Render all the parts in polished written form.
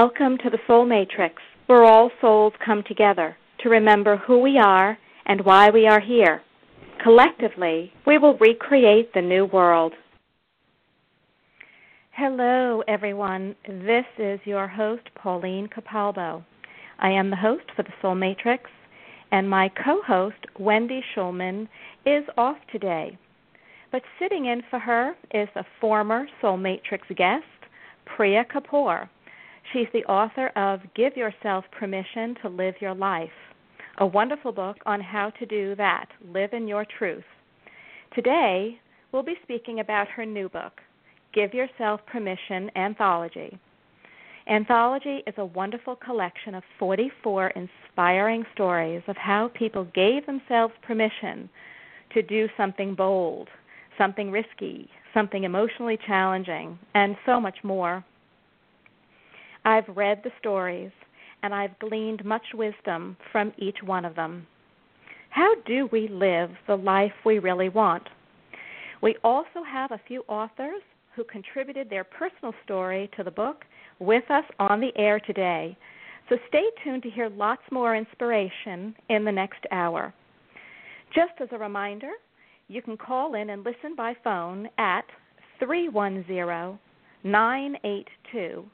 Welcome to the Soul Matrix, where all souls come together to remember who we are and why we are here. Collectively, we will recreate the new world. Hello, everyone. This is your host, Pauline Capalbo. I am the host for the Soul Matrix, and my co-host, Wendy Schulman, is off today. But sitting in for her is a former Soul Matrix guest, Priya Kapoor. She's the author of Give Yourself Permission to Live Your Life, a wonderful book on how to do that, live in your truth. Today, we'll be speaking about her new book, Give Yourself Permission Anthology. Anthology is a wonderful collection of 44 inspiring stories of how people gave themselves permission to do something bold, something risky, something emotionally challenging, and so much more. I've read the stories, and I've gleaned much wisdom from each one of them. How do we live the life we really want? We also have a few authors who contributed their personal story to the book with us on the air today. So stay tuned to hear lots more inspiration in the next hour. Just as a reminder, you can call in and listen by phone at 310-982-4166.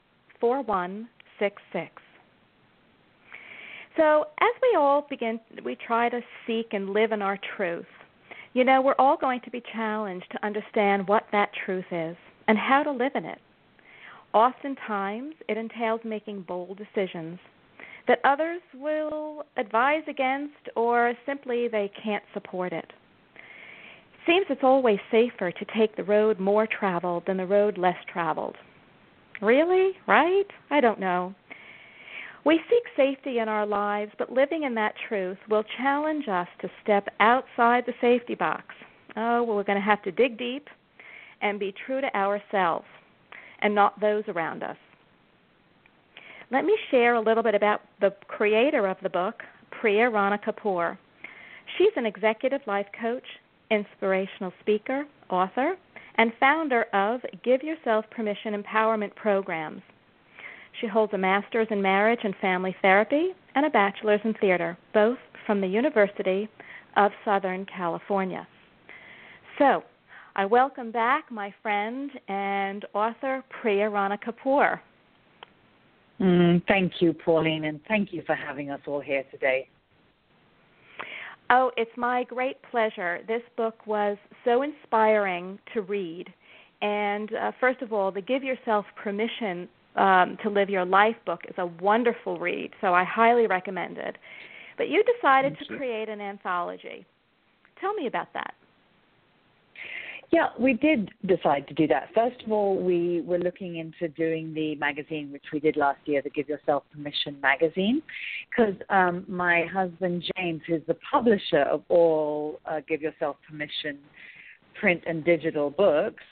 So as we try to seek and live in our truth, we're all going to be challenged to understand what that truth is and how to live in it. Oftentimes, it entails making bold decisions that others will advise against or simply they can't support it. It seems it's always safer to take the road more traveled than the road less traveled. Really? Right? I don't know. We seek safety in our lives, but living in that truth will challenge us to step outside the safety box. We're going to have to dig deep and be true to ourselves and not those around us. Let me share a little bit about the creator of the book, Priya Rana Kapoor. She's an executive life coach, inspirational speaker, author, and founder of Give Yourself Permission Empowerment Programs. She holds a master's in marriage and family therapy and a bachelor's in theater, both from the University of Southern California. So, I welcome back my friend and author Priya Rana Kapoor. Thank you, Pauline, and thank you for having us all here today. Oh, it's my great pleasure. This book was so inspiring to read. And first of all, the Give Yourself Permission to Live Your Life book is a wonderful read, so I highly recommend it. But you decided to create an anthology. Tell me about that. Yeah, we did decide to do that. First of all, we were looking into doing the magazine, which we did last year, the Give Yourself Permission magazine, because my husband, James, who's the publisher of all Give Yourself Permission print and digital books,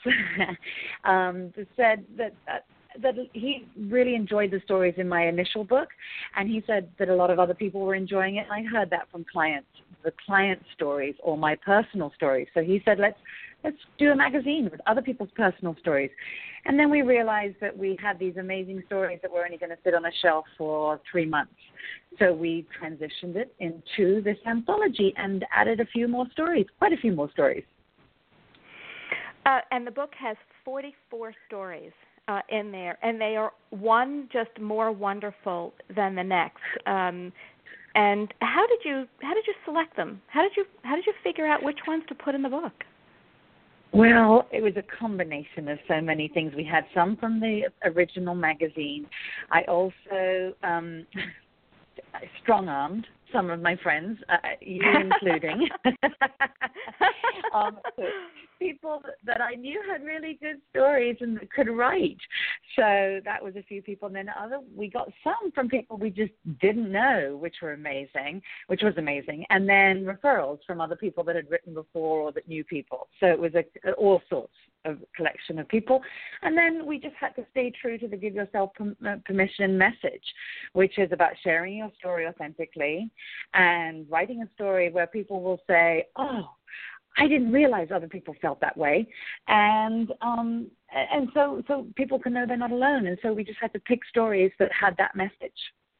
said that he really enjoyed the stories in my initial book, and he said that a lot of other people were enjoying it. And I heard that from clients, the client stories or my personal stories. So he said, let's do a magazine with other people's personal stories. And then we realized that we had these amazing stories that were only going to sit on a shelf for 3 months. So we transitioned it into this anthology and added a few more stories, quite a few more stories. And the book has 44 stories in there, and they are one just more wonderful than the next. And how did you select them? How did you figure out which ones to put in the book? Well, it was a combination of so many things. We had some from the original magazine. I also strong-armed some of my friends, you including, people that I knew had really good stories and could write. So that was a few people. And then we got some from people we just didn't know, which was amazing. And then referrals from other people that had written before or that knew people. So it was all sorts of collection of people. And then we just had to stay true to the Give Yourself Permission message, which is about sharing your story authentically and writing a story where people will say, oh, I didn't realize other people felt that way, and so people can know they're not alone. And so we just had to pick stories that had that message.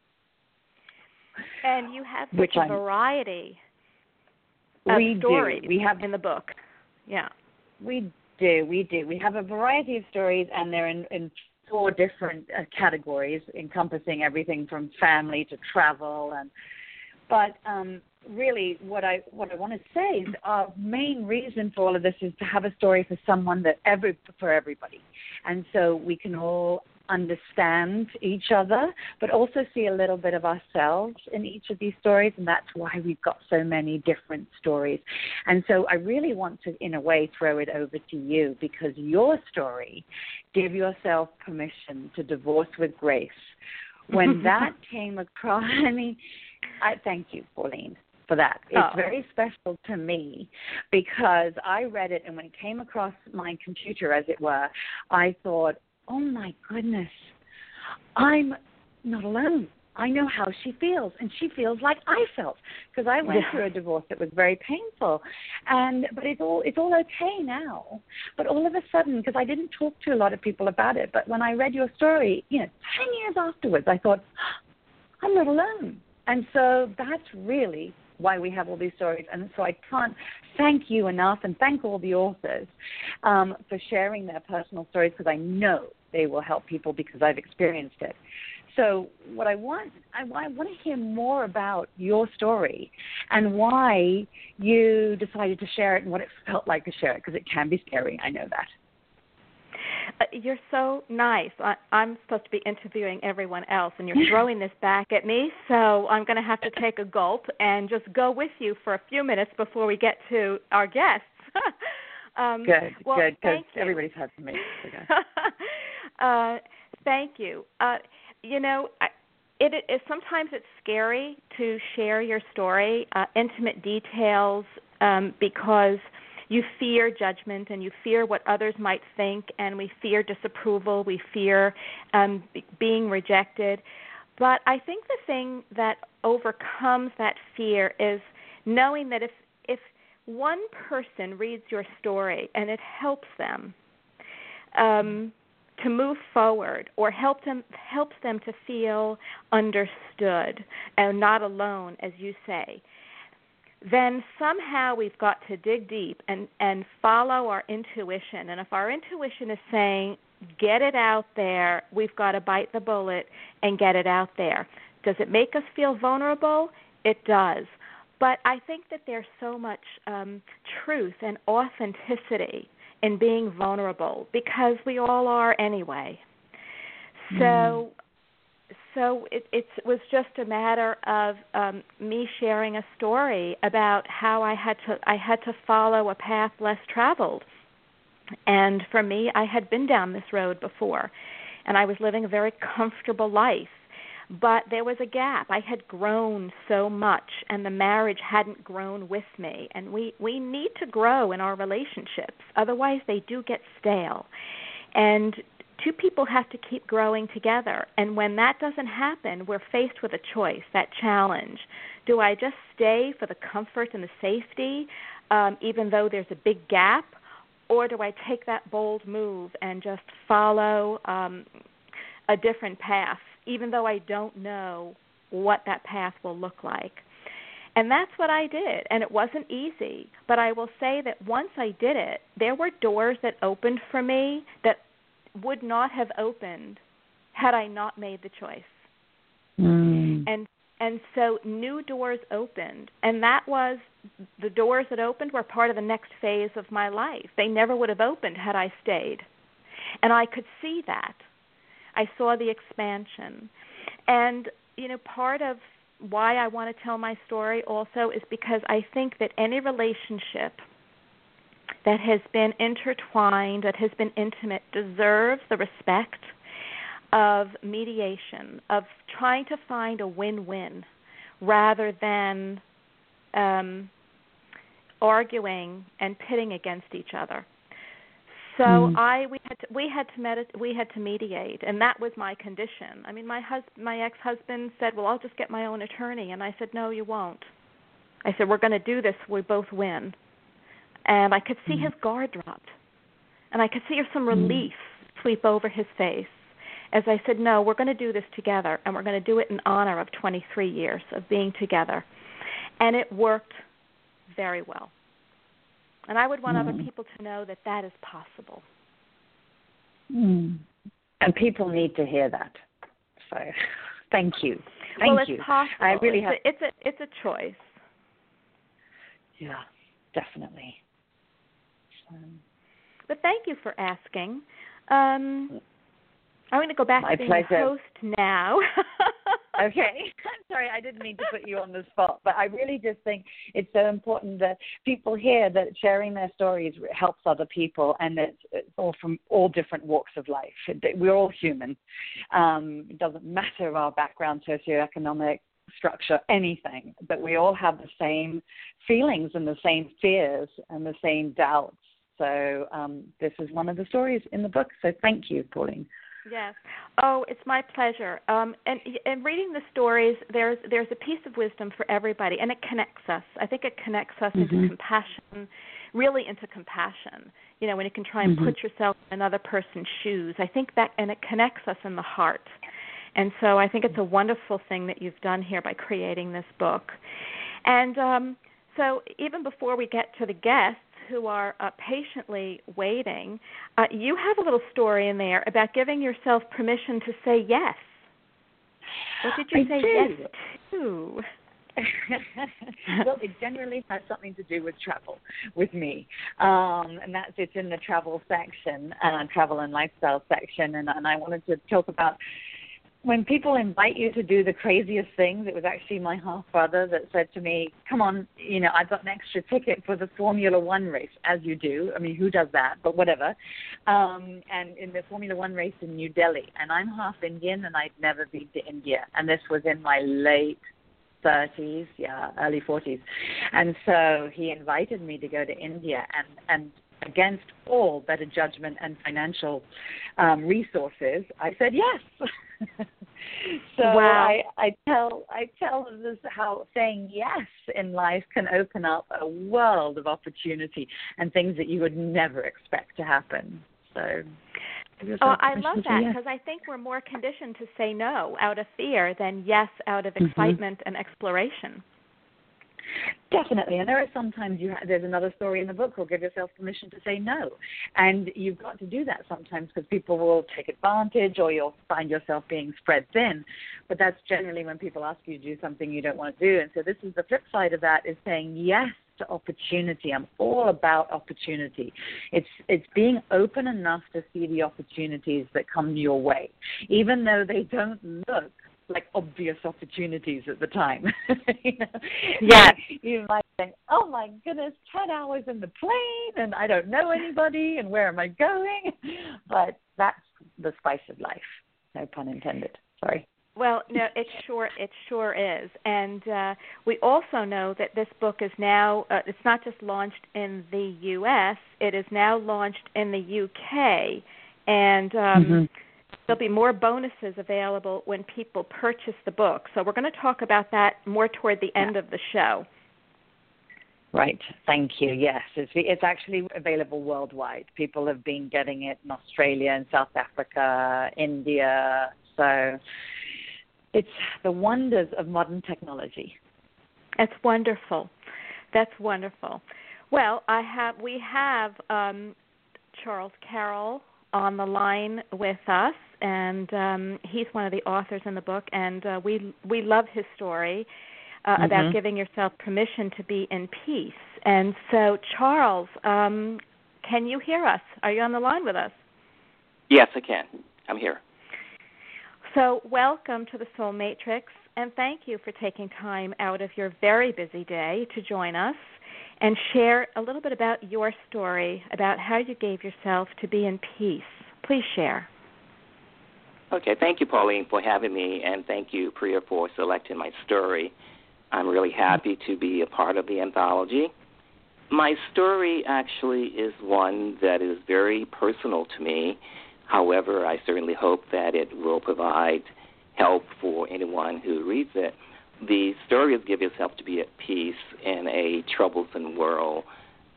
And you have such a variety of stories in the book. Yeah. We do. We have a variety of stories, and they're in 4 different categories, encompassing everything from family to travel. But really, what I want to say is our main reason for all of this is to have a story for someone for everybody, and so we can all understand each other, but also see a little bit of ourselves in each of these stories, and that's why we've got so many different stories. And so I really want to, in a way, throw it over to you, because your story, Give Yourself Permission to Divorce with Grace, when that came across, I thank you, Pauline, for that. It's very special to me, because I read it, and when it came across my computer, as it were, I thought, oh, my goodness, I'm not alone. I know how she feels, and she feels like I felt, because I went through a divorce that was very painful, but it's all okay now. But all of a sudden, because I didn't talk to a lot of people about it, but when I read your story, 10 years afterwards, I thought, I'm not alone. And so that's really why we have all these stories. And so I can't thank you enough, and thank all the authors for sharing their personal stories, because I know they will help people, because I've experienced it. So what I want to hear more about your story and why you decided to share it and what it felt like to share it, because it can be scary. I know that. You're so nice. I'm supposed to be interviewing everyone else, and you're throwing this back at me, so I'm going to have to take a gulp and just go with you for a few minutes before we get to our guests. Good, because everybody's had to make thank you. Sometimes it's scary to share your story, intimate details, because you fear judgment, and you fear what others might think, and we fear disapproval, we fear being rejected. But I think the thing that overcomes that fear is knowing that if one person reads your story and it helps them to move forward, or helps them to feel understood and not alone, as you say, then somehow we've got to dig deep and follow our intuition. And if our intuition is saying, get it out there, we've got to bite the bullet and get it out there. Does it make us feel vulnerable? It does. But I think that there's so much truth and authenticity in being vulnerable, because we all are anyway. So it was just a matter of me sharing a story about how I had to follow a path less traveled. And for me, I had been down this road before, and I was living a very comfortable life. But there was a gap. I had grown so much, and the marriage hadn't grown with me. And we need to grow in our relationships. Otherwise, they do get stale. And two people have to keep growing together. And when that doesn't happen, we're faced with a choice, that challenge. Do I just stay for the comfort and the safety, even though there's a big gap? Or do I take that bold move and just follow a different path, even though I don't know what that path will look like? And that's what I did, and it wasn't easy. But I will say that once I did it, there were doors that opened for me that would not have opened had I not made the choice. And so new doors opened, and that was the doors that opened were part of the next phase of my life. They never would have opened had I stayed. And I could see that. I saw the expansion. And, part of why I want to tell my story also is because I think that any relationship that has been intertwined, that has been intimate, deserves the respect of mediation, of trying to find a win-win rather than arguing and pitting against each other. So we had to mediate, and that was my condition. I mean, my ex-husband said, "Well, I'll just get my own attorney," and I said, "No, you won't." I said, "We're going to do this. We both win." and I could see his guard drop, and I could see some relief sweep over his face as I said, no, we're going to do this together, and we're going to do it in honor of 23 years of being together. And it worked very well. And I would want other people to know that that is possible. And people need to hear that. So thank you. Thank you. It's possible. I really have... It's a choice. Yeah, definitely. But thank you for asking. I'm going to go back to being a host now. Okay. I'm sorry, I didn't mean to put you on the spot, but I really just think it's so important that people hear that sharing their stories helps other people, and it's all from all different walks of life. We're all human. It doesn't matter our background, socioeconomic structure, anything, but we all have the same feelings and the same fears and the same doubts. So this is one of the stories in the book. So thank you, Pauline. Yes. Oh, it's my pleasure. And reading the stories, there's a piece of wisdom for everybody, and it connects us. I think it connects us into compassion, really into compassion. You know, when you can try and put yourself in another person's shoes. I think that, and it connects us in the heart. And so I think it's a wonderful thing that you've done here by creating this book. And so even before we get to the guests who are patiently waiting, you have a little story in there about giving yourself permission to say yes. What did you say yes to? Well, it generally has something to do with travel with me, and it's in the travel section, travel and lifestyle section, and I wanted to talk about when people invite you to do the craziest things. It was actually my half-brother that said to me, come on, you know, I've got an extra ticket for the Formula One race, as you do. I mean, who does that? But whatever. And in the Formula One race in New Delhi. And I'm half Indian, and I'd never been to India. And this was in my late 30s, early 40s. And so he invited me to go to India, and against all better judgment and financial resources, I said yes. So wow. I tell this how saying yes in life can open up a world of opportunity and things that you would never expect to happen. So I love that, because I think we're more conditioned to say no out of fear than yes out of excitement and exploration. Definitely, and there are sometimes there's another story in the book, will give yourself permission to say no, and you've got to do that sometimes because people will take advantage, or you'll find yourself being spread thin. But that's generally when people ask you to do something you don't want to do, and so this is the flip side of that, is saying yes to opportunity. I'm all about opportunity. It's being open enough to see the opportunities that come your way, even though they don't look like obvious opportunities at the time. You know? Yeah. You might think, oh my goodness, 10 hours in the plane and I don't know anybody and where am I going? But that's the spice of life. No pun intended. Sorry. Well, no, it sure is. And we also know that this book is now, it's not just launched in the U.S., it is now launched in the U.K., and there'll be more bonuses available when people purchase the book. So we're going to talk about that more toward the end of the show. Right. Thank you. Yes, it's actually available worldwide. People have been getting it in Australia and South Africa, India. So it's the wonders of modern technology. That's wonderful. That's wonderful. Well, we have Charles Carroll on the line with us, and he's one of the authors in the book, and we love his story about giving yourself permission to be in peace. And so, Charles, can you hear us? Are you on the line with us? Yes, I can. I'm here. So welcome to the Soul Matrix, and thank you for taking time out of your very busy day to join us and share a little bit about your story, about how you gave yourself to be in peace. Please share. Okay, thank you, Pauline, for having me, and thank you, Priya, for selecting my story. I'm really happy to be a part of the anthology. My story actually is one that is very personal to me. However, I certainly hope that it will provide help for anyone who reads it. The story is Give Yourself to Be at Peace in a Troublesome World,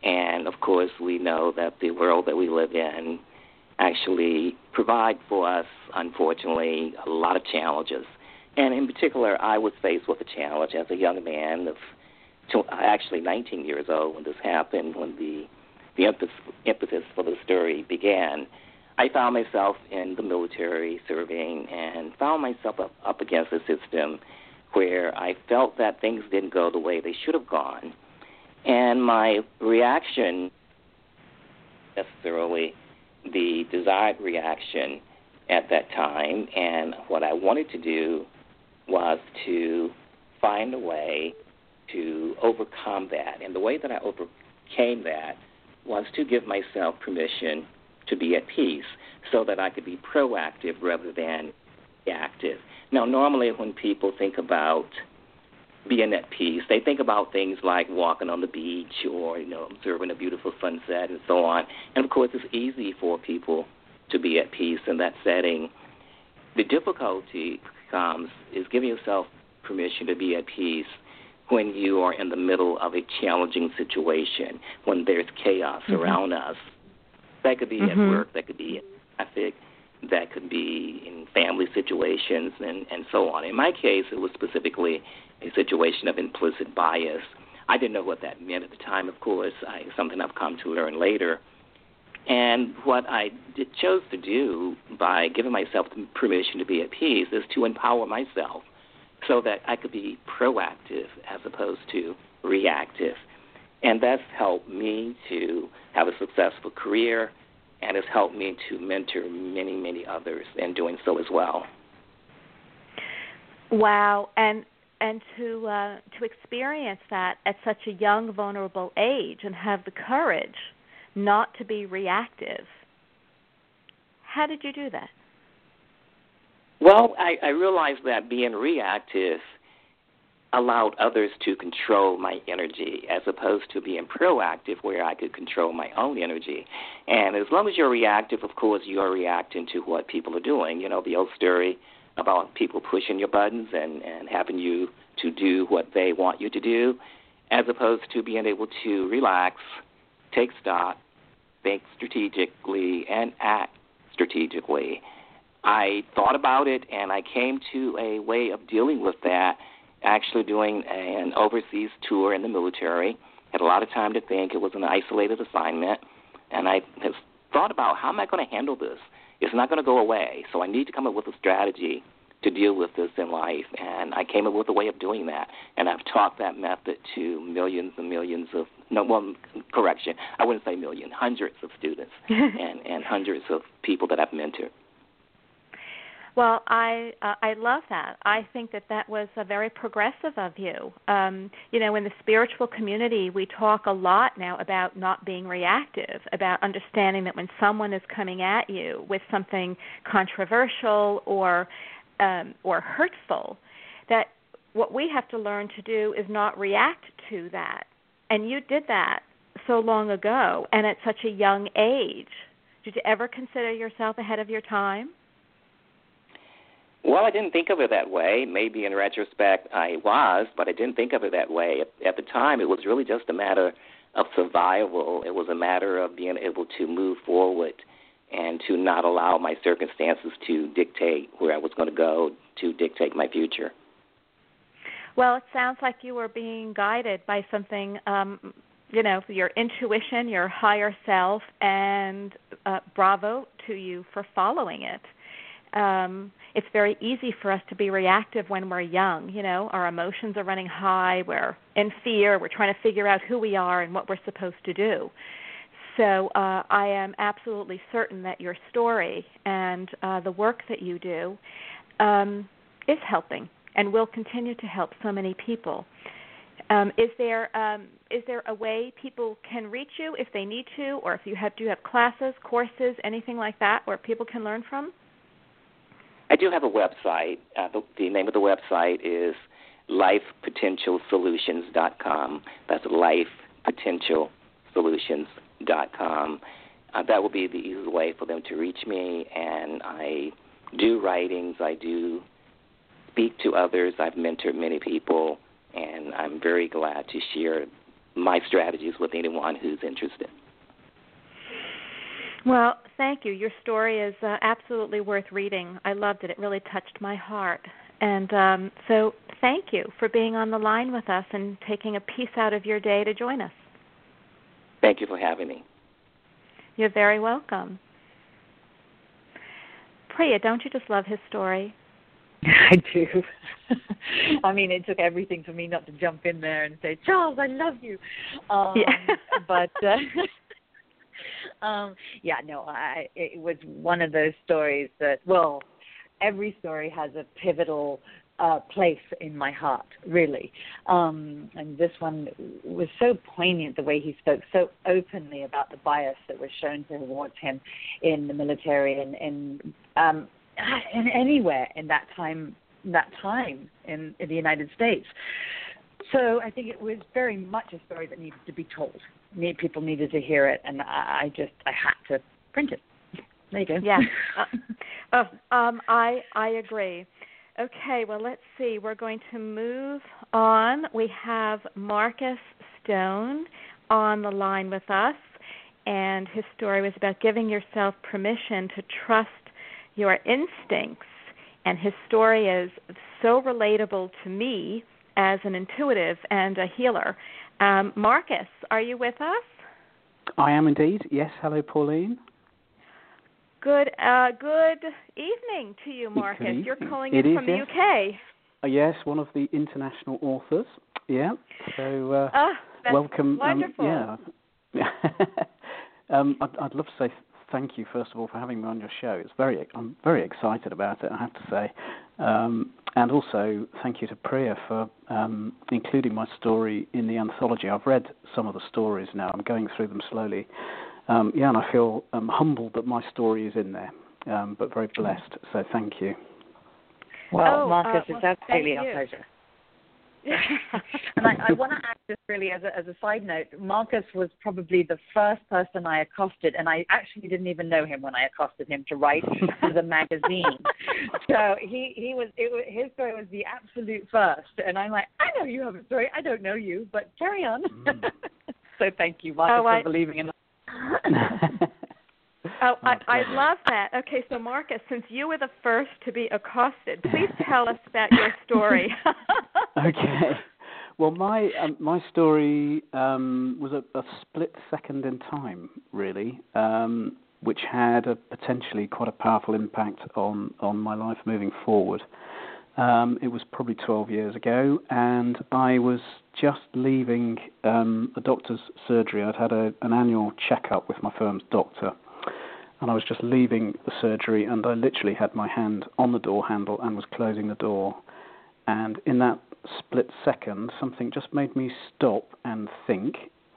And, of course, we know that the world that we live in actually provide for us, unfortunately, a lot of challenges. And in particular, I was faced with a challenge as a young man of actually 19 years old when this happened, when the impetus for the story began. I found myself in the military serving and found myself up against a system where I felt that things didn't go the way they should have gone. And my reaction, necessarily the desired reaction at that time, and what I wanted to do was to find a way to overcome that. And the way that I overcame that was to give myself permission to be at peace so that I could be proactive rather than reactive. Now, normally when people think about being at peace, they think about things like walking on the beach or, observing a beautiful sunset and so on. And, of course, it's easy for people to be at peace in that setting. The difficulty comes is giving yourself permission to be at peace when you are in the middle of a challenging situation, when there's chaos around us. That could be at work, that could be in traffic, that could be in family situations, and so on. In my case, it was specifically a situation of implicit bias. I didn't know what that meant at the time, of course, something I've come to learn later. And what I chose to do by giving myself the permission to be at peace is to empower myself so that I could be proactive as opposed to reactive. And that's helped me to have a successful career, and it's helped me to mentor many, many others in doing so as well. Wow, and to experience that at such a young, vulnerable age and have the courage not to be reactive. How did you do that? Well, I realized that being reactive allowed others to control my energy as opposed to being proactive where I could control my own energy. And as long as you're reactive, of course, you are reacting to what people are doing. The old story about people pushing your buttons and having you to do what they want you to do, as opposed to being able to relax, take stock, think strategically, and act strategically. I thought about it, and I came to a way of dealing with that, actually doing an overseas tour in the military. Had a lot of time to think. It was an isolated assignment, and I thought about how am I going to handle this? It's not going to go away, so I need to come up with a strategy to deal with this in life, and I came up with a way of doing that, and I've taught that method to millions and millions of, I wouldn't say million, hundreds of students and hundreds of people that I've mentored. Well, I love that. I think that was very progressive of you. In the spiritual community, we talk a lot now about not being reactive, about understanding that when someone is coming at you with something controversial or hurtful, that what we have to learn to do is not react to that. And you did that so long ago and at such a young age. Did you ever consider yourself ahead of your time? Well, I didn't think of it that way. Maybe in retrospect I was, but I didn't think of it that way. At the time, it was really just a matter of survival. It was a matter of being able to move forward and to not allow my circumstances to dictate where I was going to go, to dictate my future. Well, it sounds like you were being guided by something, your intuition, your higher self, and bravo to you for following it. It's very easy for us to be reactive when we're young. Our emotions are running high. We're in fear. We're trying to figure out who we are and what we're supposed to do. So I am absolutely certain that your story and the work that you do is helping and will continue to help so many people. Is there a way people can reach you if they need to, or if do you have classes, courses, anything like that where people can learn from? I do have a website. The name of the website is lifepotentialsolutions.com. That's lifepotentialsolutions.com. That will be the easiest way for them to reach me. And I do writings. I do speak to others. I've mentored many people, and I'm very glad to share my strategies with anyone who's interested. Well, thank you. Your story is absolutely worth reading. I loved it. It really touched my heart. And so thank you for being on the line with us and taking a piece out of your day to join us. Thank you for having me. You're very welcome. Priya, don't you just love his story? I do. I mean, it took everything for me not to jump in there and say, Charles, I love you. But, it was one of those stories that, well, every story has a pivotal place in my heart, really. And this one was so poignant, the way he spoke so openly about the bias that was shown towards him in the military and anywhere in that time in the United States. So I think it was very much a story that needed to be told. People needed to hear it, and I had to print it. There you go. Yeah. I agree. Okay, well, let's see. We're going to move on. We have Marcus Stone on the line with us, and his story was about giving yourself permission to trust your instincts. And his story is so relatable to me as an intuitive and a healer. Marcus, are you with us? I am indeed. Yes. Hello, Pauline. Good evening to you, Marcus. You're calling in from the UK. Yes, one of the international authors. Yeah. So welcome. Wonderful. I'd love to say thank you, first of all, for having me on your show. I'm very excited about it, I have to say. And also, thank you to Priya for including my story in the anthology. I've read some of the stories now. I'm going through them slowly. And I feel humbled that my story is in there, but very blessed. So thank you. Well, Marcus, it's absolutely our pleasure. And I want to add this really as a side note. Marcus was probably the first person I accosted, and I actually didn't even know him when I accosted him to write for the magazine. So his story was the absolute first, and I'm like, I know you have a story. I don't know you, but carry on. So thank you, Marcus, for believing in us. I love that. Okay, so Marcus, since you were the first to be accosted, please tell us about your story. Okay. Well, my story was a split second in time, really, which had potentially quite a powerful impact on my life moving forward. It was probably 12 years ago, and I was just leaving a doctor's surgery. I'd had an annual checkup with my firm's doctor, and I was just leaving the surgery, and I literally had my hand on the door handle and was closing the door. And in that split second, something just made me stop and think,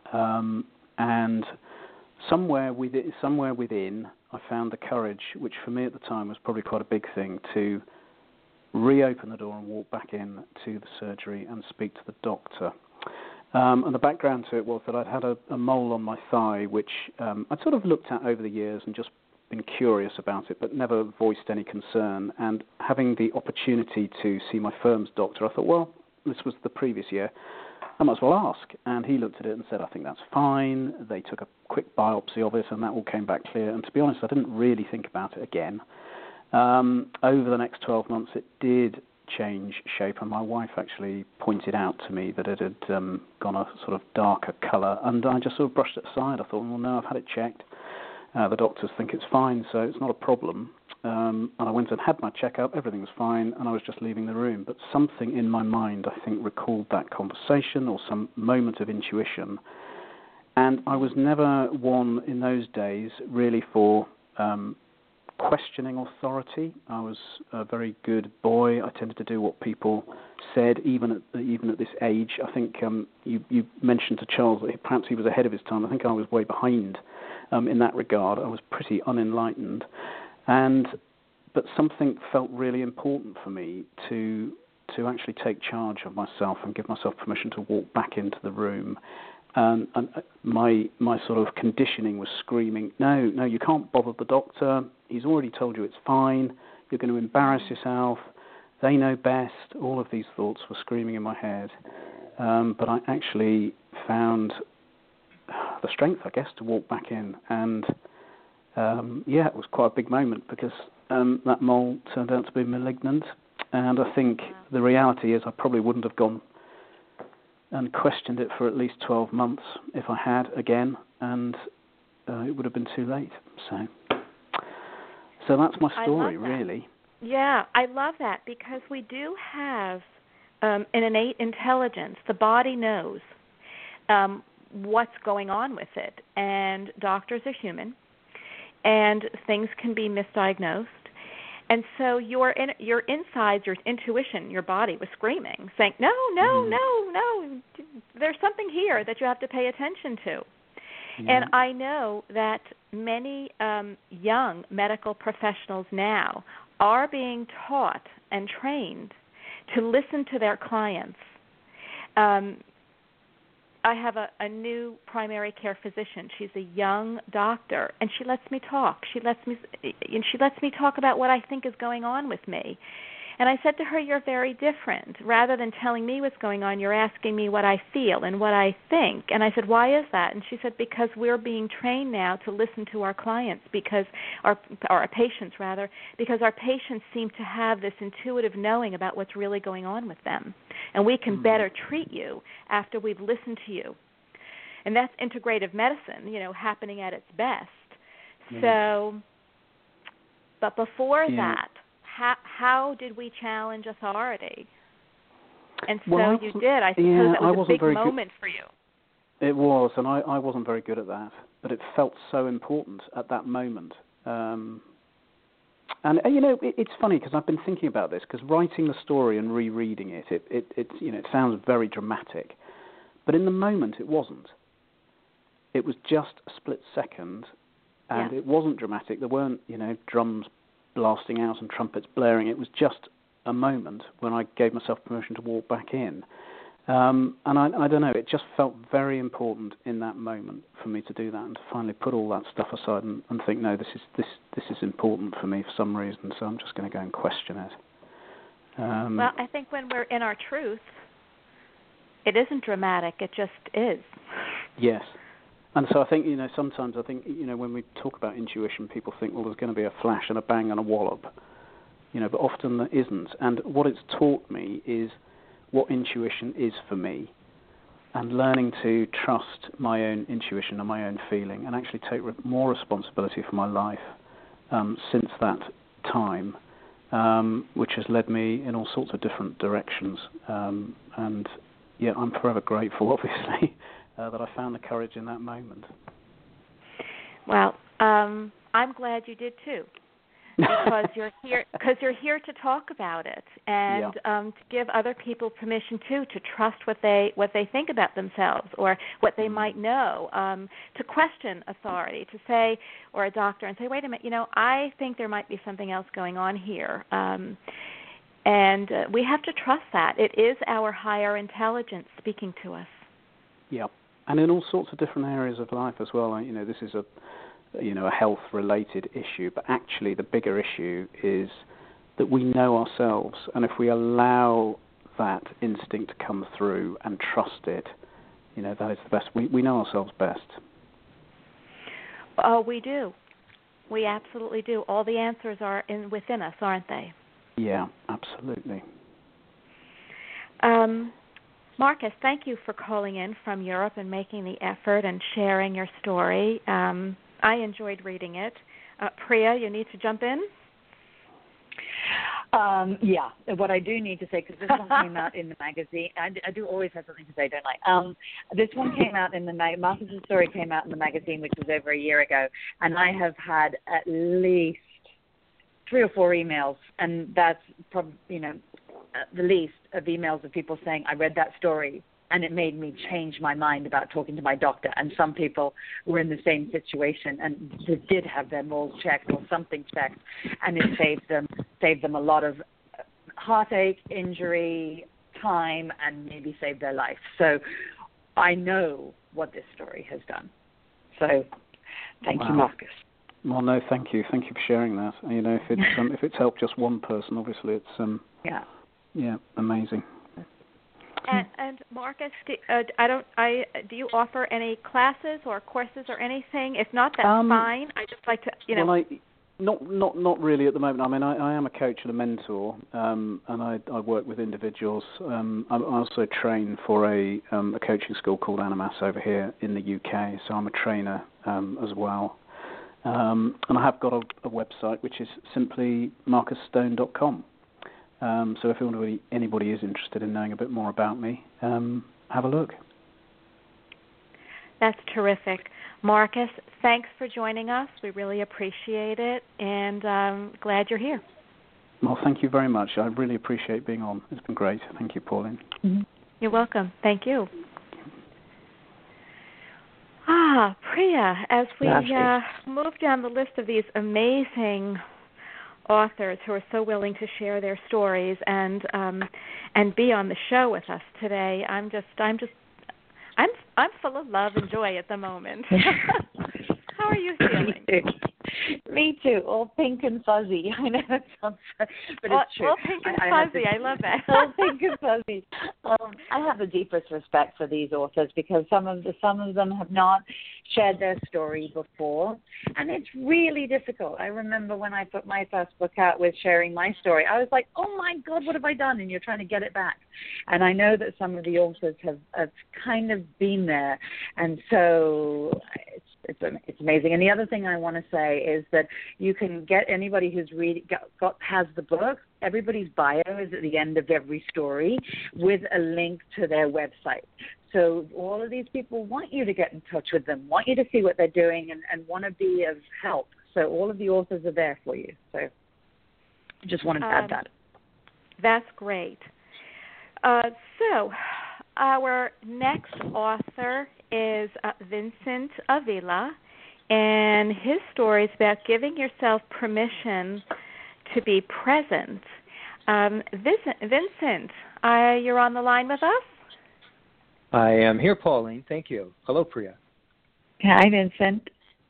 and somewhere within, I found the courage, which for me at the time was probably quite a big thing, to reopen the door and walk back in to the surgery and speak to the doctor. And the background to it was that I'd had a mole on my thigh, which I'd sort of looked at over the years and just been curious about it, but never voiced any concern. And having the opportunity to see my firm's doctor, I thought, well, this was the previous year, I might as well ask. And he looked at it and said, I think that's fine. They took a quick biopsy of it, and that all came back clear. And to be honest, I didn't really think about it again. Over the next 12 months, it did change shape, and my wife actually pointed out to me that it had gone a sort of darker colour, and I just sort of brushed it aside. I thought, well, no, I've had it checked. The doctors think it's fine, so it's not a problem. And I went and had my checkup, everything was fine, and I was just leaving the room. But something in my mind, I think, recalled that conversation or some moment of intuition. And I was never one in those days really for questioning authority. I was a very good boy. I tended to do what people said, even at this age. I think you mentioned to Charles that perhaps he was ahead of his time. I think I was way behind in that regard. I was pretty unenlightened, but something felt really important for me to actually take charge of myself and give myself permission to walk back into the room. And my sort of conditioning was screaming, no, you can't bother the doctor. He's already told you it's fine. You're going to embarrass yourself. They know best. All of these thoughts were screaming in my head. but I actually found the strength, I guess, to walk back in. And, it was quite a big moment because that mole turned out to be malignant. And I think the reality is I probably wouldn't have gone and questioned it for at least 12 months if I had again, and it would have been too late. So that's my story, really. Yeah, I love that because we do have an innate intelligence. The body knows what's going on with it, and doctors are human, and things can be misdiagnosed. And so your insides, your intuition, your body was screaming, saying, no, there's something here that you have to pay attention to. Yeah. And I know that many young medical professionals now are being taught and trained to listen to their clients. I have a new primary care physician. She's a young doctor, and she lets me talk. She lets me talk about what I think is going on with me. And I said to her, "You're very different. Rather than telling me what's going on, you're asking me what I feel and what I think." And I said, "Why is that?" And she said, "Because we're being trained now to listen to our clients, because our patients rather, because our patients seem to have this intuitive knowing about what's really going on with them, and we can better treat you after we've listened to you." And that's integrative medicine, happening at its best. So, but before that, how did we challenge authority? And so you did. I suppose that was a big moment for you. It was, and I wasn't very good at that, but it felt so important at that moment. And it's funny because I've been thinking about this, because writing the story and rereading it, it sounds very dramatic, but in the moment it wasn't. It was just a split second, and it wasn't dramatic. There weren't, drums blasting out and trumpets blaring. It was just a moment when I gave myself permission to walk back in. And I don't know, it just felt very important in that moment for me to do that and to finally put all that stuff aside and think, no, this is important for me for some reason, so I'm just going to go and question it. Well, I think when we're in our truth, it isn't dramatic, it just is. Yes. And so I think, sometimes I think, when we talk about intuition, people think, well, there's going to be a flash and a bang and a wallop, but often there isn't. And what it's taught me is what intuition is for me, and learning to trust my own intuition and my own feeling, and actually take more responsibility for my life since that time, which has led me in all sorts of different directions. And I'm forever grateful, obviously, that I found the courage in that moment. Well, I'm glad you did too, because you're here to talk about it and to give other people permission to trust what they think about themselves or what they might know, to question authority, to say, or a doctor, and say, wait a minute, I think there might be something else going on here. And we have to trust that. It is our higher intelligence speaking to us. Yeah. And in all sorts of different areas of life as well. This is a health-related issue, but actually the bigger issue is that we know ourselves, and if we allow that instinct to come through and trust it, that is the best. We know ourselves best. Oh, we do. We absolutely do. All the answers are within us, aren't they? Yeah, absolutely. Marcus, thank you for calling in from Europe and making the effort and sharing your story. I enjoyed reading it. Priya, you need to jump in? What I do need to say, because this one came out in the magazine. I do always have something to say, don't I? This one came out in the Marcus' story came out in the magazine, which was over a year ago, and I have had at least 3 or 4 emails, and that's probably, the least of emails of people saying, I read that story and it made me change my mind about talking to my doctor. And some people were in the same situation and did have their moles checked or something checked, and it saved them a lot of heartache, injury, time, and maybe saved their life. So I know what this story has done. So thank you, Marcus. Well, no, thank you. Thank you for sharing that. If it's helped just one person, obviously it's amazing. And Marcus, do you offer any classes or courses or anything? If not, that's fine. I just like to, Well, not really at the moment. I mean, I am a coach and a mentor, and I work with individuals. I also train for a coaching school called Animas over here in the UK, so I'm a trainer as well. And I have got a website which is simply marcusstone.com. So if anybody is interested in knowing a bit more about me, have a look. That's terrific. Marcus, thanks for joining us. We really appreciate it, and glad you're here. Well, thank you very much. I really appreciate being on. It's been great. Thank you, Pauline. Mm-hmm. You're welcome. Thank you. Priya, as we move down the list of these amazing authors who are so willing to share their stories and be on the show with us today, I'm full of love and joy at the moment. How are you feeling? Me too. All pink and fuzzy. I know it sounds, but it's true. All pink and fuzzy. I love that. All pink and fuzzy. I have the deepest respect for these authors because some of them have not shared their story before, and it's really difficult. I remember when I put my first book out with sharing my story, I was like, "Oh my God, what have I done?" And you're trying to get it back. And I know that some of the authors have kind of been there, and so it's amazing. And the other thing I want to say is that you can get anybody who's has the book. Everybody's bio is at the end of every story with a link to their website. So all of these people want you to get in touch with them, want you to see what they're doing, and want to be of help. So all of the authors are there for you. So I just wanted to add that. That's great. So our next author is Vincent Avila, and his story is about giving yourself permission to be present. Vincent, you're on the line with us? I am here, Pauline. Thank you. Hello, Priya. Hi, Vincent.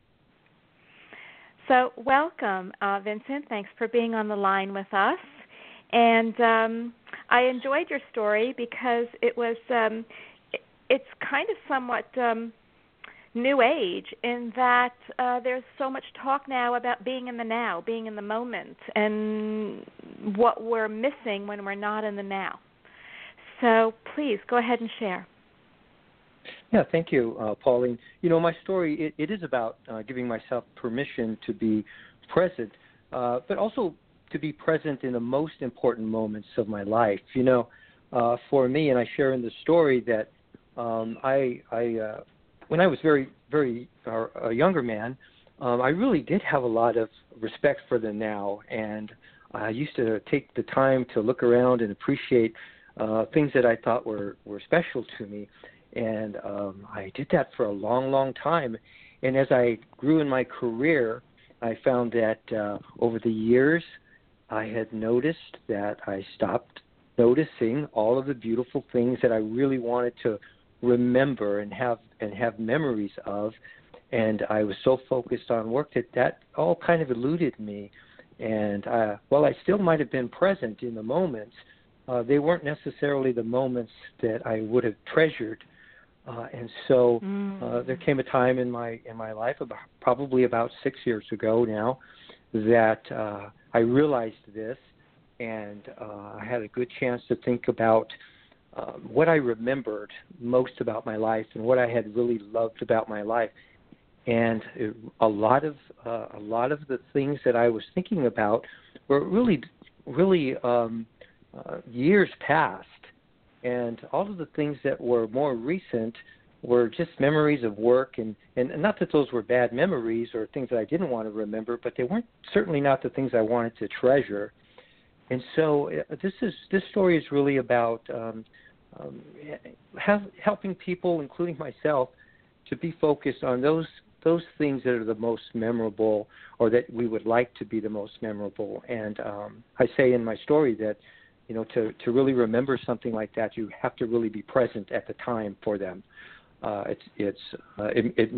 So welcome, Vincent. Thanks for being on the line with us. And I enjoyed your story because it was it's kind of somewhat new age in that there's so much talk now about being in the now, being in the moment, and what we're missing when we're not in the now. So please go ahead and share. Yeah, thank you, Pauline. My story, it is about giving myself permission to be present, but also to be present in the most important moments of my life. For me, and I share in the story that I when I was very, very a younger man, I really did have a lot of respect for the now, and I used to take the time to look around and appreciate things that I thought were special to me. And I did that for a long, long time. And as I grew in my career, I found that over the years, I had noticed that I stopped noticing all of the beautiful things that I really wanted to remember and have memories of. And I was so focused on work that all kind of eluded me. And while I still might have been present in the moments, they weren't necessarily the moments that I would have treasured. And so there came a time in my life, probably about 6 years ago now, that I realized this, and I had a good chance to think about what I remembered most about my life and what I had really loved about my life. And a lot of the things that I was thinking about were really years past. And all of the things that were more recent were just memories of work, and not that those were bad memories or things that I didn't want to remember, but they weren't certainly not the things I wanted to treasure. And so this story is really about helping people, including myself, to be focused on those things that are the most memorable, or that we would like to be the most memorable. And I say in my story that to really remember something like that, you have to really be present at the time for them. It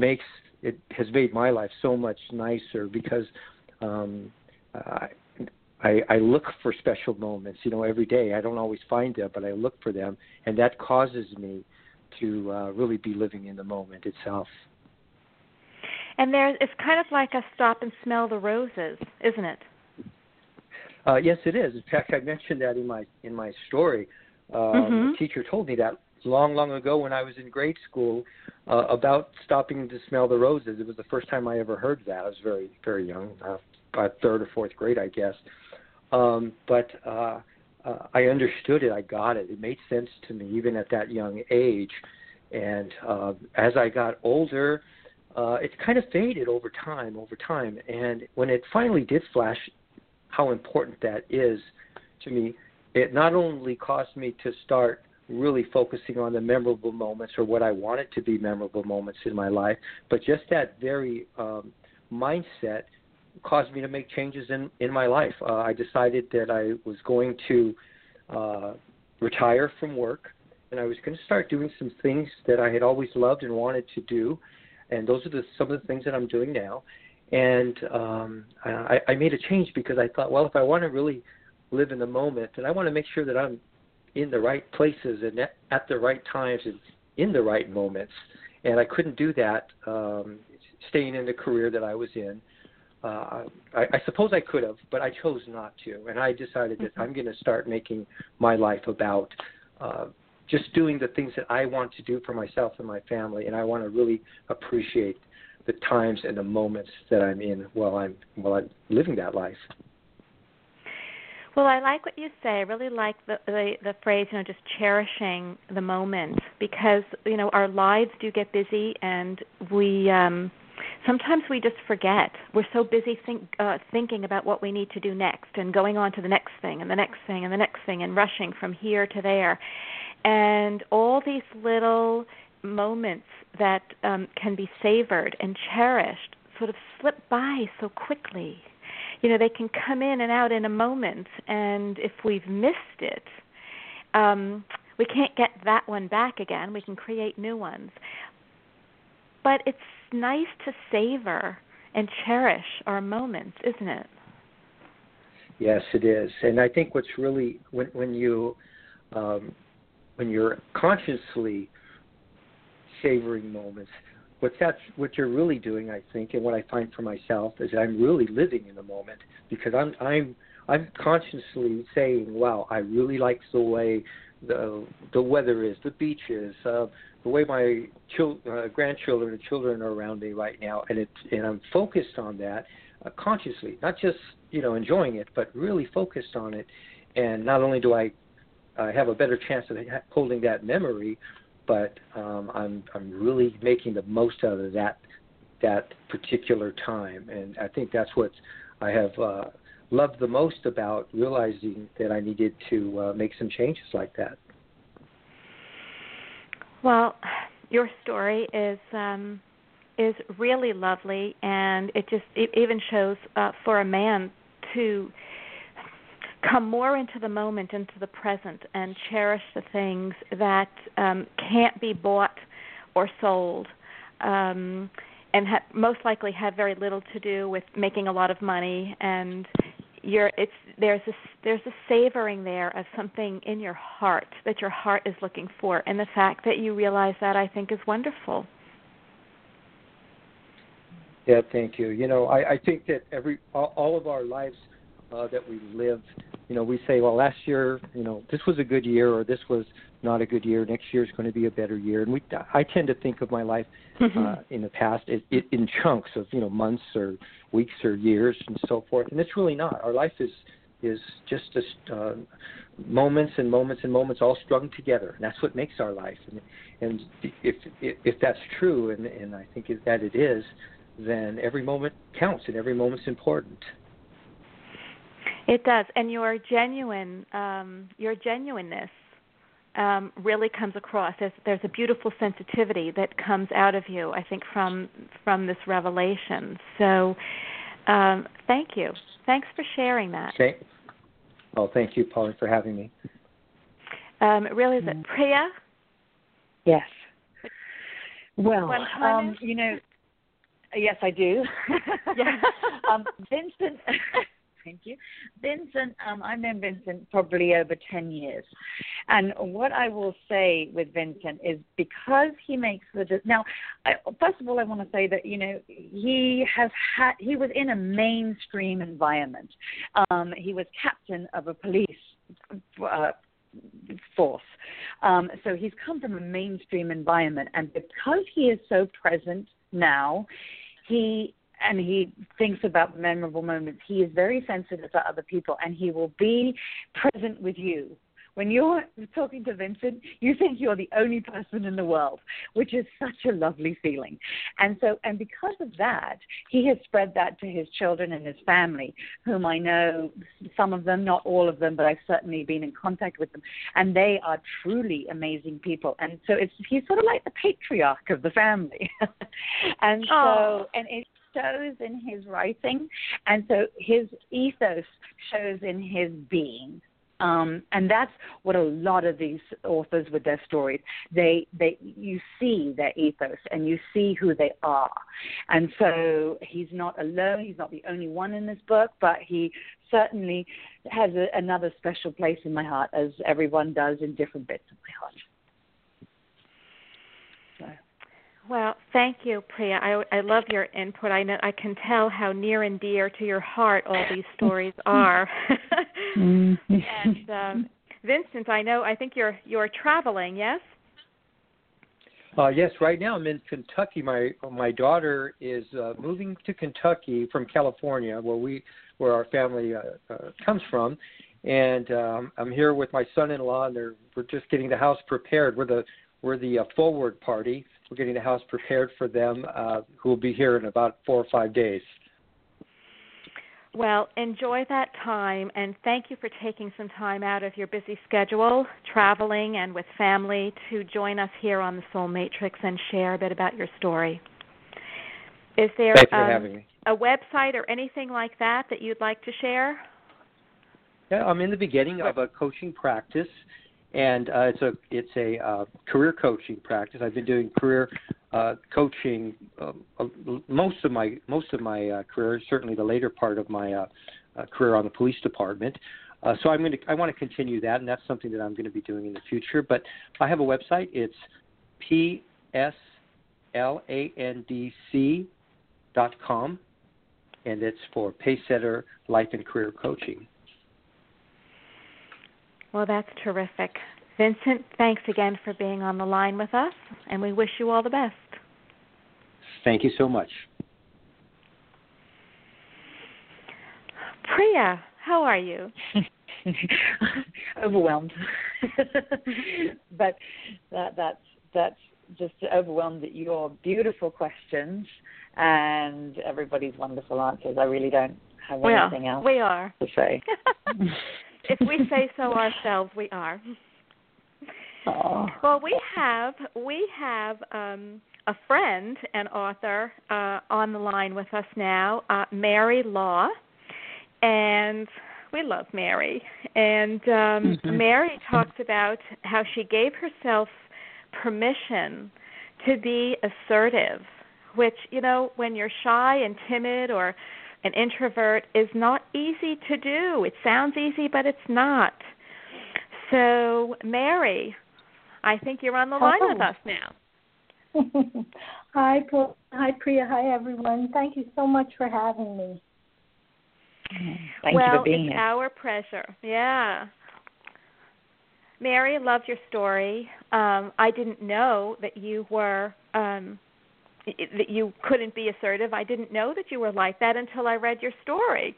has made my life so much nicer because I look for special moments, every day. I don't always find them, but I look for them, and that causes me to really be living in the moment itself. And it's kind of like a stop and smell the roses, isn't it? Yes, it is. In fact, I mentioned that in my story. A teacher told me that long ago when I was in grade school about stopping to smell the roses. It was the first time I ever heard that. I was very, very young, about third or fourth grade, I guess. But I understood it. I got it. It made sense to me even at that young age. And as I got older, it kind of faded over time. And when it finally did flash how important that is to me, it not only caused me to start really focusing on the memorable moments or what I wanted to be memorable moments in my life, but just that very mindset caused me to make changes in my life. I decided that I was going to retire from work, and I was going to start doing some things that I had always loved and wanted to do, and those are some of the things that I'm doing now. And I made a change because I thought, well, if I want to really live in the moment, then I want to make sure that I'm in the right places and at the right times and in the right moments. And I couldn't do that staying in the career that I was in. I suppose I could have, but I chose not to. And I decided that I'm going to start making my life about just doing the things that I want to do for myself and my family. And I want to really appreciate the times and the moments that I'm in while I'm living that life. Well, I like what you say. I really like the phrase, just cherishing the moment, because our lives do get busy, and we sometimes we just forget. We're so busy thinking about what we need to do next, and going on to the next thing, and the next thing, and the next thing, and rushing from here to there, and all these little moments that can be savored and cherished sort of slip by so quickly. They can come in and out in a moment, and if we've missed it, we can't get that one back again. We can create new ones. But it's nice to savor and cherish our moments, isn't it? Yes, it is. And I think what's really, when you're consciously savoring moments, what you're really doing, I think, and what I find for myself is I'm really living in the moment, because I'm consciously saying, wow, I really like the way the weather is, the beaches, the way my grandchildren and children are around me right now, and I'm focused on that consciously, not just enjoying it, but really focused on it. And not only do I have a better chance of holding that memory, but I'm really making the most out of that particular time. And I think that's what I have loved the most about realizing that I needed to make some changes like that. Well, your story is really lovely, and it even shows for a man to come more into the moment, into the present, and cherish the things that can't be bought or sold, and most likely have very little to do with making a lot of money. And there's a savoring there of something in your heart that your heart is looking for, and the fact that you realize that, I think, is wonderful. Yeah, thank you. I think that all of our lives that we live, we say, well, last year, this was a good year, or this was not a good year. Next year is going to be a better year. And I tend to think of my life in the past in chunks of, months or weeks or years and so forth. And it's really not. Our life is just moments and moments and moments all strung together. And that's what makes our life. And if that's true, and I think that it is, then every moment counts and every moment's important. It does, and your genuineness really comes across. There's a beautiful sensitivity that comes out of you, I think, from this revelation. So, thank you. Thanks for sharing that. Okay. Oh, thank you, Pauline, for having me. Really, is it Priya? Yes. Well, yes, I do. Yeah. Vincent. Thank you. Vincent, I've known Vincent probably over 10 years. And what I will say with Vincent is because he makes now, first of all, I want to say that, he was in a mainstream environment. He was captain of a police force. So he's come from a mainstream environment. And because he is so present now, he thinks about memorable moments. He is very sensitive to other people, and he will be present with you. When you're talking to Vincent, you think you're the only person in the world, which is such a lovely feeling. And because of that, he has spread that to his children and his family, whom I know, some of them, not all of them, but I've certainly been in contact with them. And they are truly amazing people. And so he's sort of like the patriarch of the family. And it shows in his writing, and so his ethos shows in his being. And that's what a lot of these authors with their stories, you see their ethos and you see who they are. And so he's not alone. He's not the only one in this book, but he certainly has another special place in my heart, as everyone does in different bits of my heart. Well, thank you, Priya. I love your input. I can tell how near and dear to your heart all these stories are. And Vincent, I think you're traveling, yes? Yes, right now I'm in Kentucky. My daughter is moving to Kentucky from California, where our family comes from, and I'm here with my son-in-law, and we're just getting the house prepared. We're the forward party. We're getting the house prepared for them, who will be here in about 4 or 5 days. Well, enjoy that time, and thank you for taking some time out of your busy schedule, traveling and with family, to join us here on the Soul Matrix and share a bit about your story. Is there Thanks for having me. A website or anything like that you'd like to share? Yeah, I'm in the beginning of a coaching practice. And it's a career coaching practice. I've been doing career coaching most of my career, certainly the later part of my career on the police department. So I want to continue that, and that's something that I'm going to be doing in the future. But I have a website. It's pslandc.com, and it's for Pacesetter Life and Career Coaching. Well, that's terrific. Vincent, thanks again for being on the line with us, and we wish you all the best. Thank you so much. Priya, how are you? Overwhelmed. But that's just overwhelmed at your beautiful questions and everybody's wonderful answers. I really don't have anything else to say. If we say so ourselves, we are. Oh. Well, we have a friend and author on the line with us now, Mary Law, and we love Mary. And Mary talks about how she gave herself permission to be assertive, which, when you're shy and timid or an introvert, is not easy to do. It sounds easy, but it's not. So, Mary, I think you're on the line with us now. Hi, Priya. Hi, everyone. Thank you so much for having me. Thank you for being here. Well, it's our pleasure. Yeah. Mary, loved your story. I didn't know that you were that you couldn't be assertive. I didn't know that you were like that until I read your story.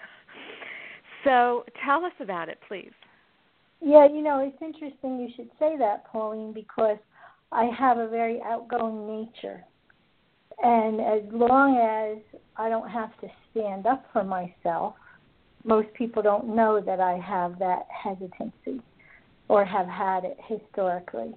So tell us about it, please. Yeah, it's interesting you should say that, Pauline, because I have a very outgoing nature. And as long as I don't have to stand up for myself, most people don't know that I have that hesitancy or have had it historically.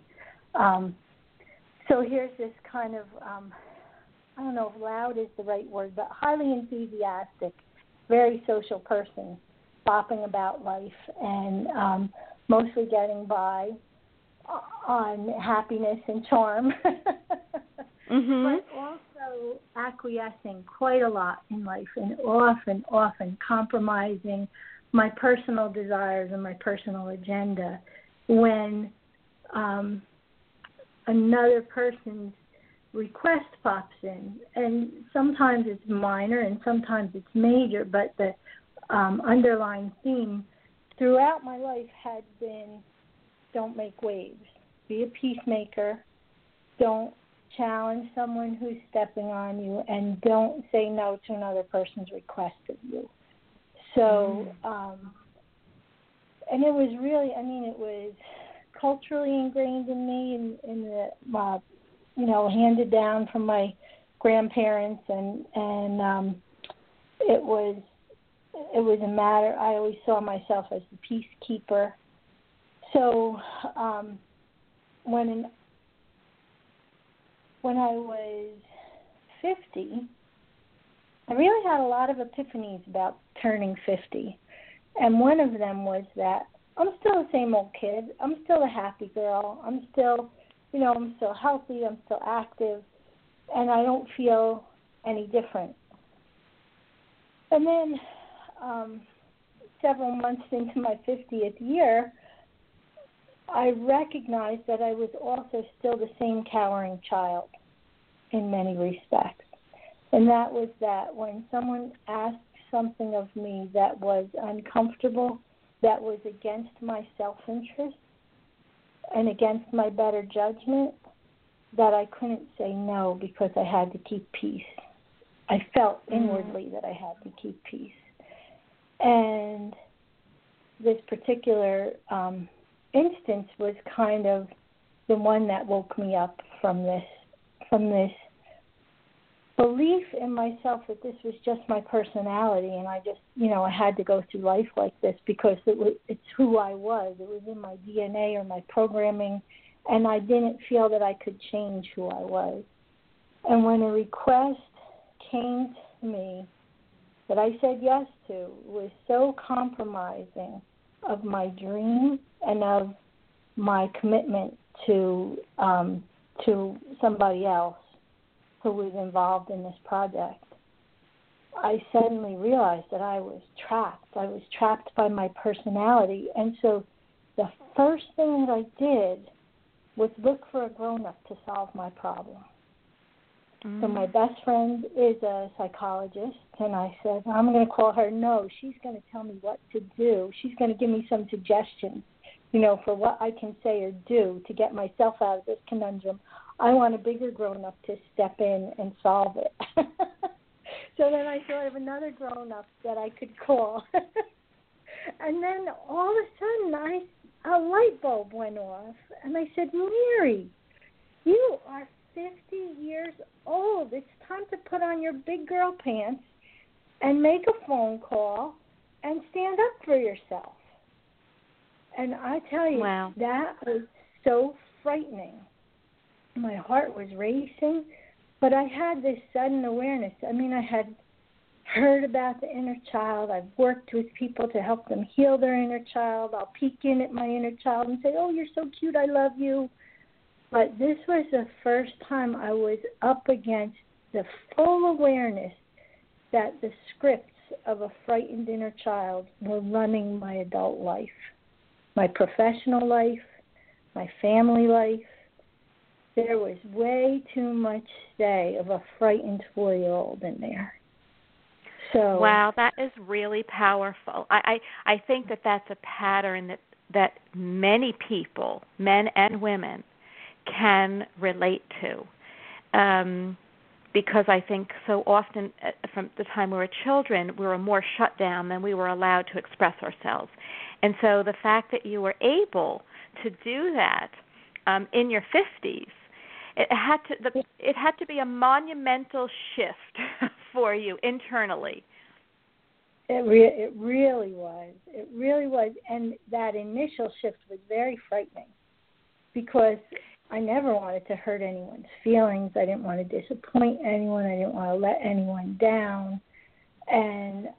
So here's this kind of, I don't know if loud is the right word, but highly enthusiastic, very social person, bopping about life and mostly getting by on happiness and charm. but also acquiescing quite a lot in life and often compromising my personal desires and my personal agenda when another person's request pops in. And sometimes it's minor and sometimes it's major, but the underlying theme throughout my life had been, don't make waves. Be a peacemaker. Don't challenge someone who's stepping on you, and don't say no to another person's request of you. So, and it was really, it was culturally ingrained in me, in the, handed down from my grandparents, and it was a matter. I always saw myself as the peacekeeper. So, when I was 50, I really had a lot of epiphanies about turning 50. And one of them was that I'm still the same old kid. I'm still a happy girl. I'm still, I'm still healthy. I'm still active. And I don't feel any different. And then several months into my 50th year, I recognized that I was also still the same cowering child in many respects. And that was that when someone asked something of me that was uncomfortable, that was against my self-interest and against my better judgment, that I couldn't say no because I had to keep peace. I felt inwardly that I had to keep peace. And this particular instance was kind of the one that woke me up from this belief in myself that this was just my personality, and I just, I had to go through life like this because it's who I was. It was in my DNA or my programming, and I didn't feel that I could change who I was. And when a request came to me that I said yes to was so compromising of my dream and of my commitment to somebody else who was involved in this project, I suddenly realized that I was trapped. I was trapped by my personality. And so the first thing that I did was look for a grown-up to solve my problem. So my best friend is a psychologist, and I said, I'm going to call her. No, she's going to tell me what to do. She's going to give me some suggestions, for what I can say or do to get myself out of this conundrum. I want a bigger grown-up to step in and solve it. So then I thought of another grown-up that I could call. And then all of a sudden, a light bulb went off, and I said, Mary, you are 50 years old. It's time to put on your big girl pants and make a phone call and stand up for yourself. And I tell you, wow, that was so frightening. My heart was racing, but I had this sudden awareness. I had heard about the inner child. I've worked with people to help them heal their inner child. I'll peek in at my inner child and say, oh, you're so cute, I love you. But this was the first time I was up against the full awareness that the scripts of a frightened inner child were running my adult life, my professional life, my family life. There was way too much say of a frightened 4-year-old in there. So wow, that is really powerful. I think that that's a pattern that many people, men and women, can relate to, because I think so often from the time we were children, we were more shut down than we were allowed to express ourselves. And so the fact that you were able to do that in your 50s, it had to be a monumental shift for you internally. It really was. It really was. And that initial shift was very frightening because I never wanted to hurt anyone's feelings. I didn't want to disappoint anyone. I didn't want to let anyone down. And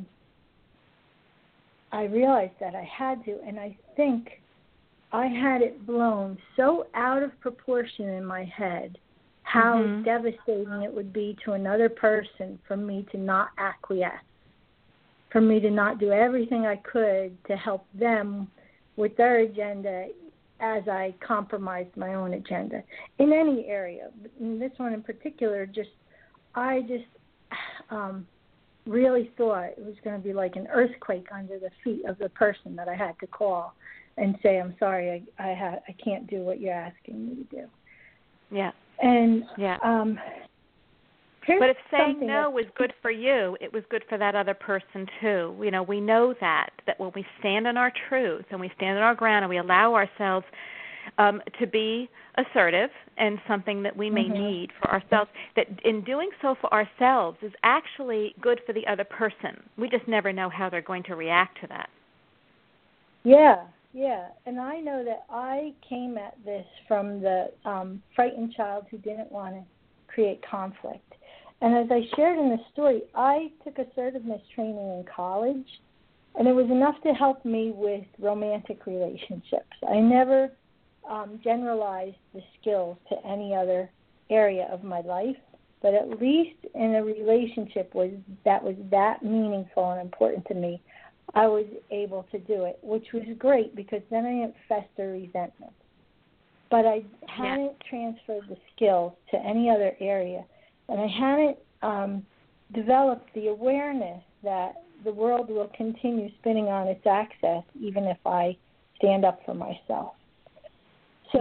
I realized that I had to, and I think I had it blown so out of proportion in my head how devastating it would be to another person for me to not acquiesce, for me to not do everything I could to help them with their agenda as I compromised my own agenda in any area. In this one in particular, I really thought it was going to be like an earthquake under the feet of the person that I had to call and say, I'm sorry, I can't do what you're asking me to do. Yeah. And but if saying no was good for you, it was good for that other person too. You know, we know that when we stand on our truth and we stand on our ground and we allow ourselves to be assertive and something that we may need for ourselves, that in doing so for ourselves is actually good for the other person. We just never know how they're going to react to that. Yeah. And I know that I came at this from the frightened child who didn't want to create conflict. And as I shared in the story, I took assertiveness training in college, and it was enough to help me with romantic relationships. I never generalized the skills to any other area of my life, but at least in a relationship was that meaningful and important to me, I was able to do it, which was great because then I didn't fester resentment. But I hadn't transferred the skills to any other area, and I hadn't developed the awareness that the world will continue spinning on its axis even if I stand up for myself. So,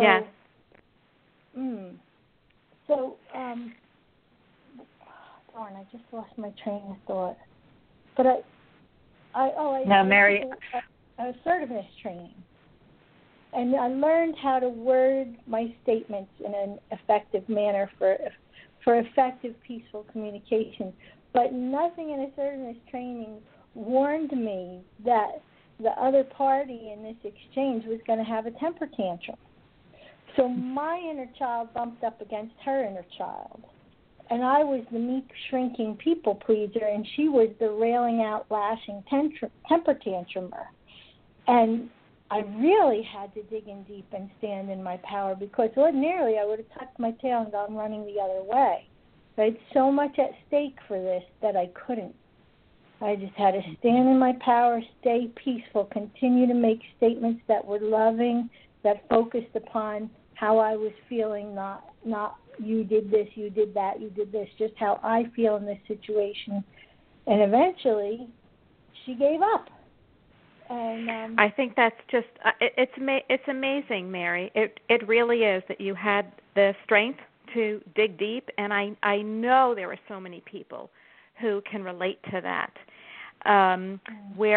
darn, I just lost my train of thought. But Mary, assertiveness training. And I learned how to word my statements in an effective manner for effective, peaceful communication. But nothing in assertiveness training warned me that the other party in this exchange was going to have a temper tantrum. So my inner child bumped up against her inner child. And I was the meek, shrinking people pleaser, and she was the railing out, lashing temper tantrumer. And I really had to dig in deep and stand in my power because ordinarily I would have tucked my tail and gone running the other way. But I had so much at stake for this that I couldn't. I just had to stand in my power, stay peaceful, continue to make statements that were loving, that focused upon how I was feeling, not you did this, you did that, you did this, just how I feel in this situation. And eventually, she gave up. And I think that's just it's amazing, Mary. It really is that you had the strength to dig deep, and I know there are so many people who can relate to that. We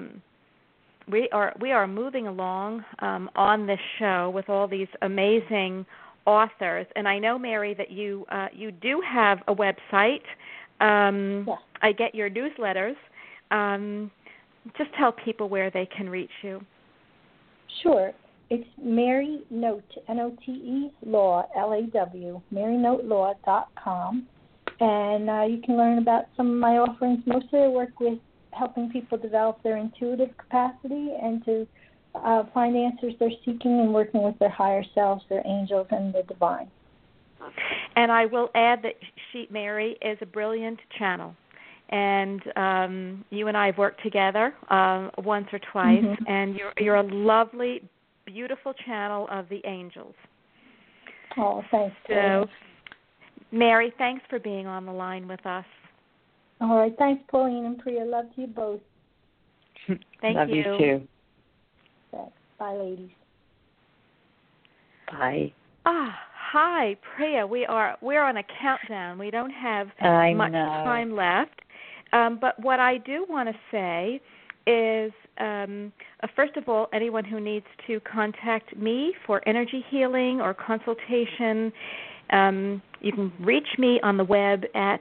are moving along on this show with all these amazing authors, and I know, Mary, that you do have a website. I get your newsletters. Just tell people where they can reach you. Sure. It's Mary Note, N-O-T-E, Law, L-A-W, MaryNoteLaw.com. And you can learn about some of my offerings. Mostly I work with helping people develop their intuitive capacity and to find answers they're seeking and working with their higher selves, their angels, and the divine. And I will add that Mary is a brilliant channel. And you and I have worked together once or twice, and you're a lovely, beautiful channel of the angels. Oh, thanks. So, Mary, thanks for being on the line with us. All right, thanks, Pauline and Priya. Love to you both. Thank Love you too. Thanks. Bye, ladies. Bye. Hi, Priya. We're on a countdown. We don't have much time left. But what I do want to say is, first of all, anyone who needs to contact me for energy healing or consultation, you can reach me on the web at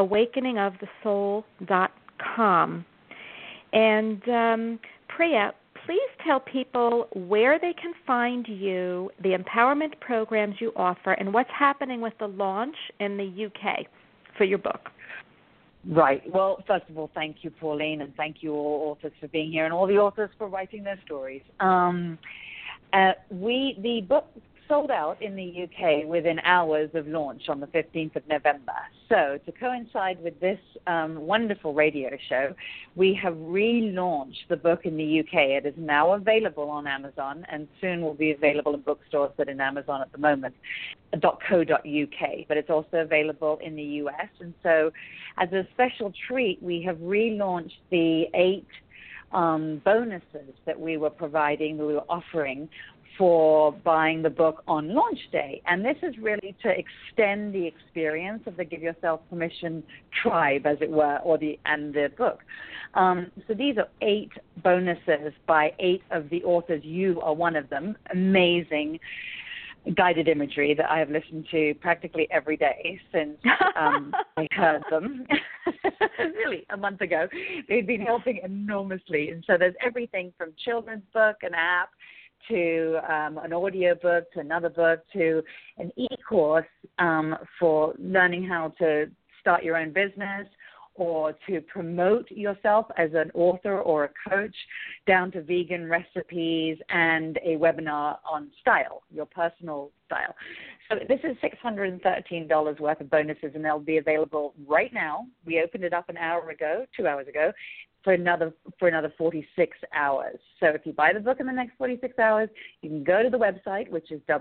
awakeningofthesoul.com. And Priya, please tell people where they can find you, the empowerment programs you offer, and what's happening with the launch in the UK for your book. Right. Well, first of all, thank you, Pauline, and thank you all authors for being here and all the authors for writing their stories. The books sold out in the UK within hours of launch on the 15th of November. So to coincide with this wonderful radio show, we have relaunched the book in the UK. It is now available on Amazon and soon will be available in bookstores that are in Amazon at the moment, .co.uk, but it's also available in the US. And so as a special treat, we have relaunched the 8 bonuses that we were offering for buying the book on launch day. And this is really to extend the experience of the Give Yourself Permission tribe, as it were, and the book. So these are 8 bonuses by 8 of the authors. You are one of them. Amazing guided imagery that I have listened to practically every day since I heard them. Really, a month ago. They've been helping enormously. And so there's everything from children's book, an app, to an audio book, to another book, to an e-course for learning how to start your own business or to promote yourself as an author or a coach, down to vegan recipes and a webinar on style, your personal style. So this is $613 worth of bonuses, and they'll be available right now. We opened it up 2 hours ago, for another 46 hours. So if you buy the book in the next 46 hours, you can go to the website, which is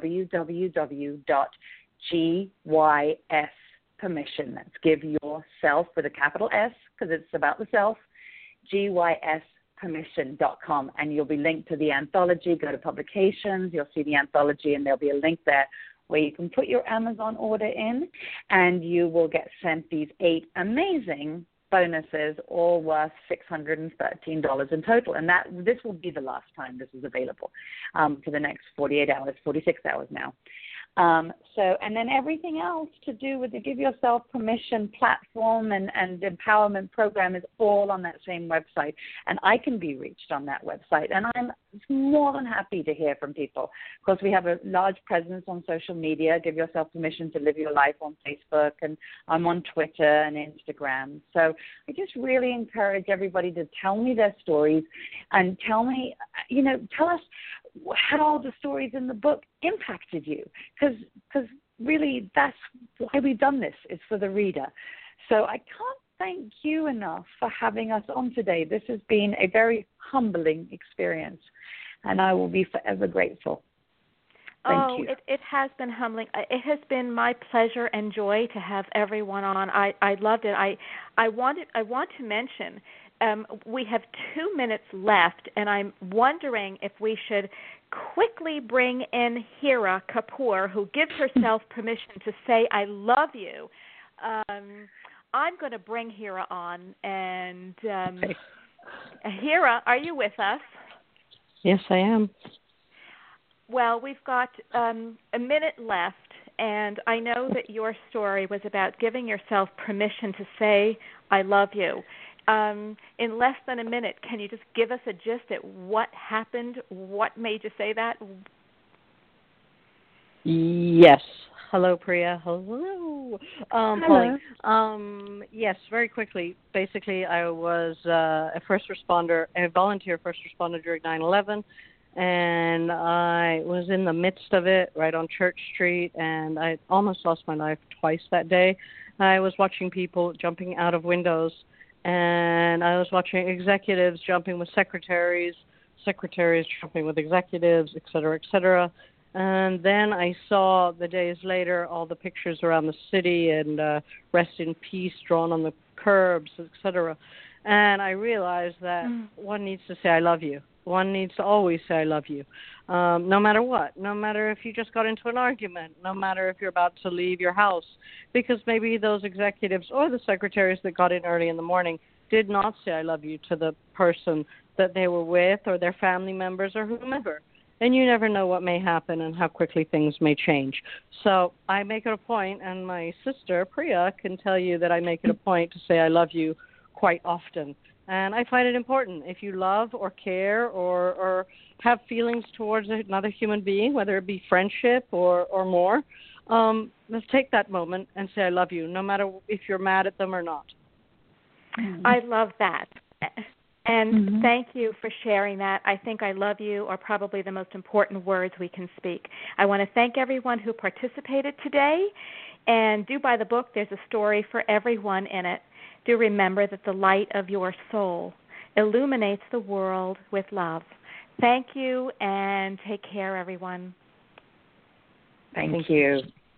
www.GYSpermission. That's give yourself with a capital S, because it's about the self, GYSpermission.com. And you'll be linked to the anthology. Go to publications, you'll see the anthology, and there'll be a link there where you can put your Amazon order in, and you will get sent these 8 amazing bonuses, all worth $613 in total. And this will be the last time this is available for the next 46 hours now. And then everything else to do with the Give Yourself Permission platform and empowerment program is all on that same website. And I can be reached on that website. And I'm more than happy to hear from people. Of course, we have a large presence on social media. Give Yourself Permission to Live Your Life on Facebook. And I'm on Twitter and Instagram. So I just really encourage everybody to tell me their stories and tell us how the stories in the book impacted you, because really that's why we've done this. It's for the reader. So I can't thank you enough for having us on today. This has been a very humbling experience, and I will be forever grateful. Thank you. It has been humbling. It has been my pleasure and joy to have everyone on. I loved it. I want to mention we have 2 minutes left, and I'm wondering if we should quickly bring in Hira Kapoor, who gives herself permission to say, I love you. I'm going to bring Hira on. And Hira, are you with us? Yes, I am. Well, we've got a minute left, and I know that your story was about giving yourself permission to say, I love you. In less than a minute, can you just give us a gist at what happened? What made you say that? Yes. Hello, Priya. Hello. Hello. Pauline. Yes, very quickly. Basically, I was a volunteer first responder during 9/11, and I was in the midst of it right on Church Street, and I almost lost my life twice that day. I was watching people jumping out of windows, and I was watching executives jumping with secretaries jumping with executives, et cetera, et cetera. And then I saw the days later all the pictures around the city and rest in peace drawn on the curbs, et cetera. And I realized that one needs to say I love you. One needs to always say I love you, no matter what, no matter if you just got into an argument, no matter if you're about to leave your house, because maybe those executives or the secretaries that got in early in the morning did not say I love you to the person that they were with or their family members or whomever. And you never know what may happen and how quickly things may change. So I make it a point, and my sister, Priya, can tell you that I make it a point to say I love you quite often. And I find it important. If you love or care or have feelings towards another human being, whether it be friendship or more, let's take that moment and say I love you, no matter if you're mad at them or not. I love that. And thank you for sharing that. I think I love you are probably the most important words we can speak. I want to thank everyone who participated today. And do buy the book. There's a story for everyone in it. Do remember that the light of your soul illuminates the world with love. Thank you, and take care, everyone. Thank you.